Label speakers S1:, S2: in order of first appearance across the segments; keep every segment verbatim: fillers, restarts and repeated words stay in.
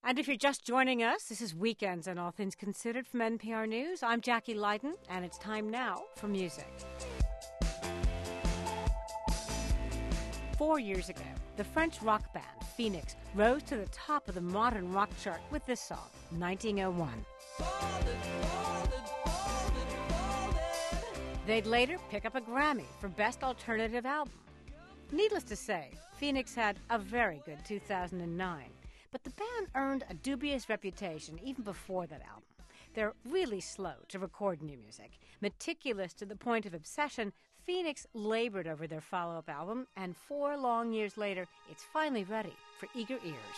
S1: And if you're just joining us, this is Weekends on All Things Considered from N P R News. I'm Jackie Leiden, and it's time now for music. Four years ago, the French rock band Phoenix rose to the top of the modern rock chart with this song, nineteen oh one. They'd later pick up a Grammy for Best Alternative Album. Needless to say, Phoenix had a very good two thousand nine. But the band earned a dubious reputation even before that album. They're really slow to record new music. Meticulous to the point of obsession, Phoenix labored over their follow-up album, and four long years later, it's finally ready for eager ears.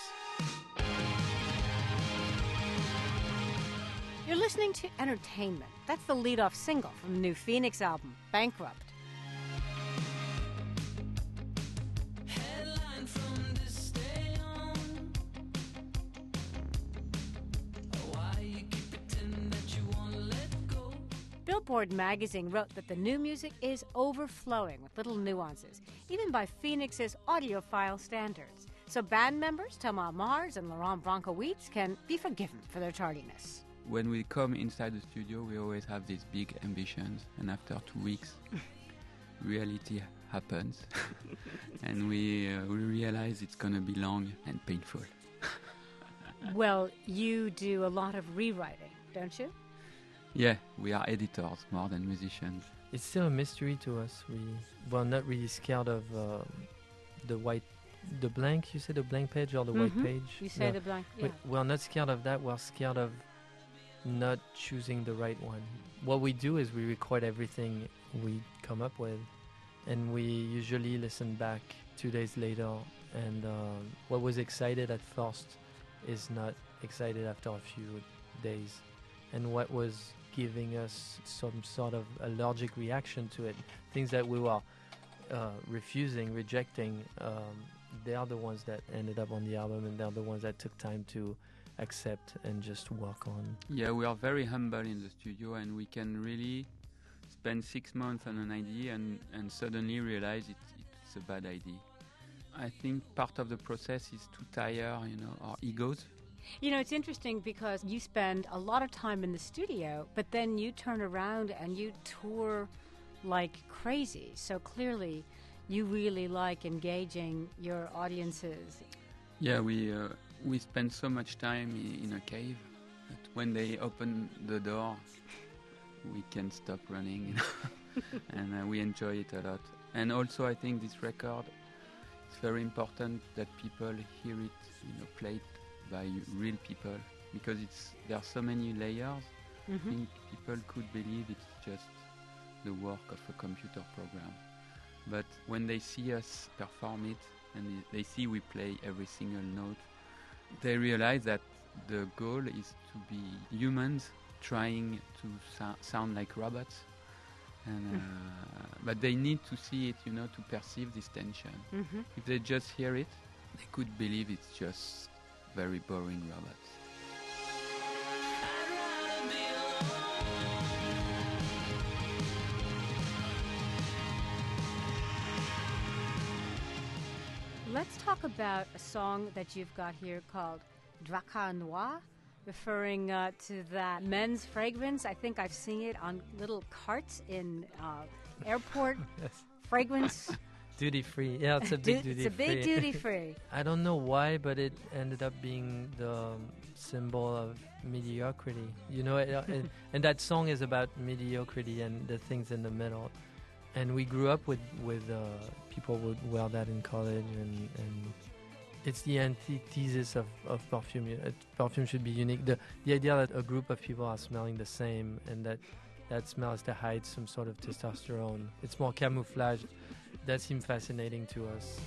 S1: You're listening to Entertainment. That's the lead-off single from the new Phoenix album, Bankrupt. Billboard magazine wrote that the new music is overflowing with little nuances, even by Phoenix's audiophile standards. So band members Thomas Mars and Laurent Brancowitz can be forgiven for their tardiness.
S2: When we come inside the studio, we always have these big ambitions, and after two weeks, reality happens, and we, uh, we realize it's going to be long and painful.
S1: Well, you do a lot of rewriting, don't you?
S2: Yeah, we are editors more than musicians.
S3: It's still a mystery to us. We we're not really scared of uh, the white, the blank. You say the blank page or the
S1: mm-hmm.
S3: white page?
S1: You say
S3: yeah.
S1: the blank. Yeah.
S3: We, we're not scared of that. We're scared of not choosing the right one. What we do is we record everything we come up with, and we usually listen back two days later. And uh, what was excited at first is not excited after a few days, and what was giving us some sort of allergic reaction to it, things that we were uh, refusing, rejecting, um, they are the ones that ended up on the album, and they're the ones that took time to accept and just work on.
S2: Yeah, we are very humble in the studio, and we can really spend six months on an idea and, and suddenly realize it, it's a bad idea. I think part of the process is to tire, you know, our egos.
S1: You know, it's interesting because you spend a lot of time in the studio, but then you turn around and you tour like crazy. So clearly, you really like engaging your audiences.
S2: Yeah, we uh, we spend so much time in a cave that when they open the door, we can't stop running, you know? and uh, we enjoy it a lot. And also, I think this record, it's very important that people hear it, you know, played by real people, because it's there are so many layers. Mm-hmm. I think people could believe it's just the work of a computer program. But when they see us perform it and they see we play every single note, they realize that the goal is to be humans trying to so- sound like robots. And, uh, but they need to see it, you know, to perceive this tension. Mm-hmm. If they just hear it, they could believe it's just very boring robots.
S1: Let's talk about a song that you've got here called Dracar Noir, referring uh, to that men's fragrance. I think I've seen it on little carts in uh, airport
S3: yes.
S1: fragrance.
S3: Duty free, yeah, it's a big duty free.
S1: It's a big duty free.
S3: I don't know why, but it ended up being the symbol of mediocrity. You know, it, it, and that song is about mediocrity and the things in the middle. And we grew up with with uh, people would wear that in college, and, and it's the antithesis of, of perfume. It, perfume should be unique. The the idea that a group of people are smelling the same and that that smell is to hide some sort of testosterone. It's more camouflage. That seemed fascinating to us.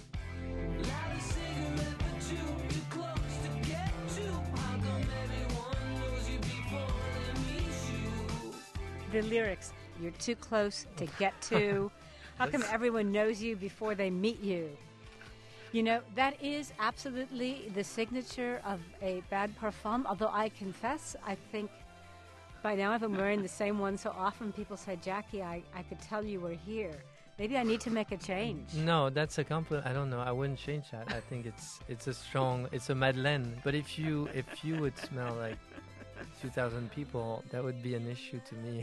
S1: The lyrics, you're too close to get to. How come everyone knows you before they meet you? You know, that is absolutely the signature of a bad parfum, although I confess, I think by now I've been wearing the same one so often people say, Jackie, I, I could tell you were here. Maybe I need to make a change.
S3: No, that's a compliment. I don't know. I wouldn't change that. I think it's it's a strong, it's a Madeleine. But if you if you would smell like two thousand people, that would be an issue to me.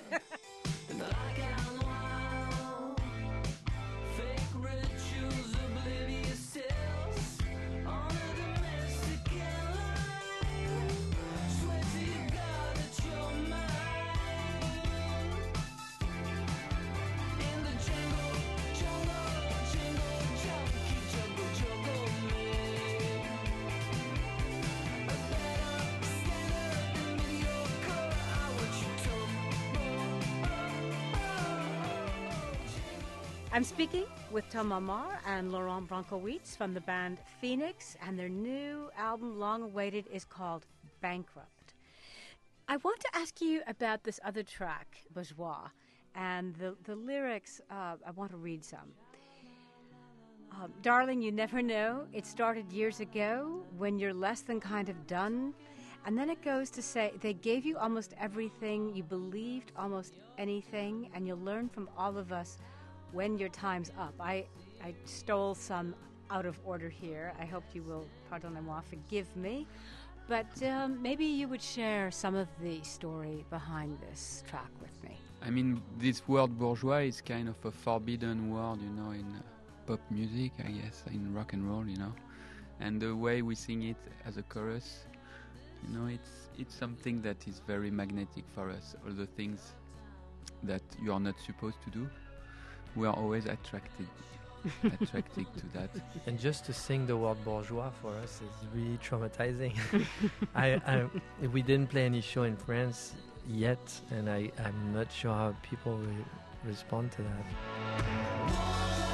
S1: I'm speaking with Thomas Marr and Laurent Brankowietz from the band Phoenix, and their new album, long awaited, is called Bankrupt. I want to ask you about this other track, Bourgeois, and the, the lyrics. Uh, I want to read some. Um, Darling, you never know. It started years ago when you're less than kind of done. And then it goes to say, they gave you almost everything, you believed almost anything, and you'll learn from all of us when your time's up. I, I stole some out of order here. I hope you will, pardonnez-moi, forgive me. But um, maybe you would share some of the story behind this track with me.
S2: I mean, this word bourgeois is kind of a forbidden word, you know, in uh, pop music, I guess, in rock and roll, you know. And the way we sing it as a chorus, you know, it's it's something that is very magnetic for us. All the things that you are not supposed to do, we are always attracted attracted to that.
S3: And just to sing the word bourgeois for us is really traumatizing. I, I we didn't play any show in France yet, and I, I'm not sure how people will respond to that.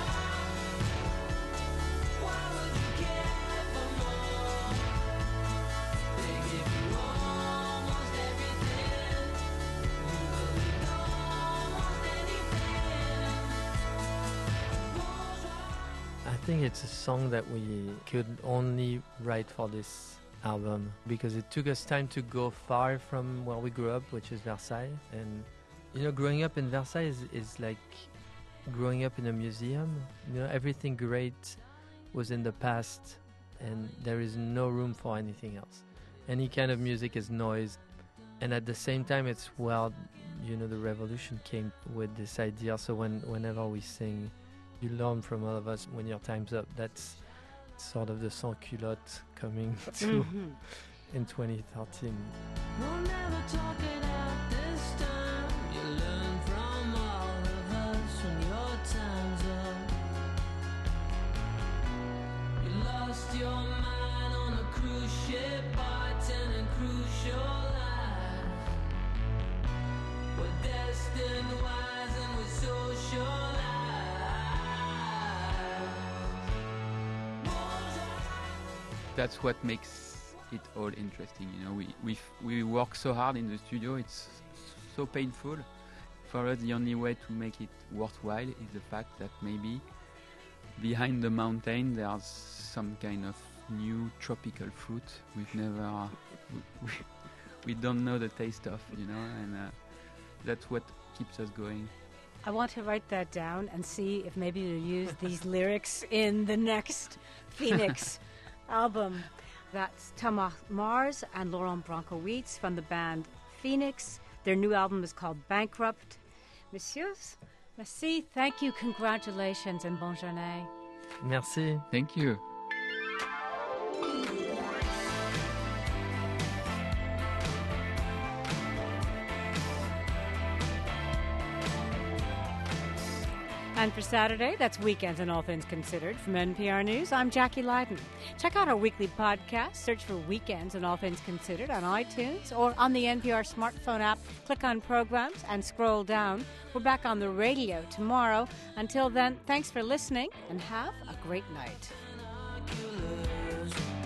S3: I think it's a song that we could only write for this album because it took us time to go far from where we grew up, which is Versailles. And, you know, growing up in Versailles is, is like growing up in a museum. You know, everything great was in the past and there is no room for anything else. Any kind of music is noise. And at the same time, it's, well, you know, the revolution came with this idea. So when whenever we sing, you learn from all of us when your time's up. That's sort of the sans culotte coming to
S1: Mm-hmm.
S3: in twenty thirteen.
S4: We'll never talk it out this time. You learn from all of us when your time's up. You lost your mind on a cruise ship, bartending crucial life. We're destined wise and we're socialized.
S2: That's what makes it all interesting, you know. We we we work so hard in the studio. It's so painful. For us, the only way to make it worthwhile is the fact that maybe behind the mountain there's some kind of new tropical fruit we've never uh, we, we don't know the taste of, you know, and uh, that's what keeps us going.
S1: I want to write that down and see if maybe you'll use these lyrics in the next Phoenix album. That's Thomas Marr and Laurent Brankowietz from the band Phoenix. Their new album is called Bankrupt. Messieurs, merci, thank you, congratulations, and bonne journée.
S3: Merci.
S2: Thank you.
S1: And for Saturday, that's Weekends and All Things Considered. From N P R News, I'm Jackie Leiden. Check out our weekly podcast. Search for Weekends and All Things Considered on iTunes or on the N P R smartphone app. Click on Programs and scroll down. We're back on the radio tomorrow. Until then, thanks for listening and have a great night.